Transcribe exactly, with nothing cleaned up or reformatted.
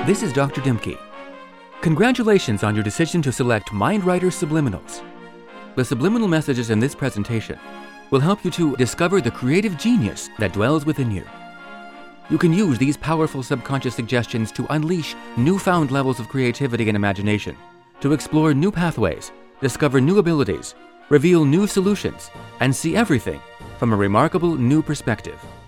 this is Doctor Dimke. Congratulations on your decision to select MindWriter Subliminals. The subliminal messages in this presentation will help you to discover the creative genius that dwells within you. You can use these powerful subconscious suggestions to unleash newfound levels of creativity and imagination, to explore new pathways, discover new abilities, reveal new solutions, and see everything from a remarkable new perspective.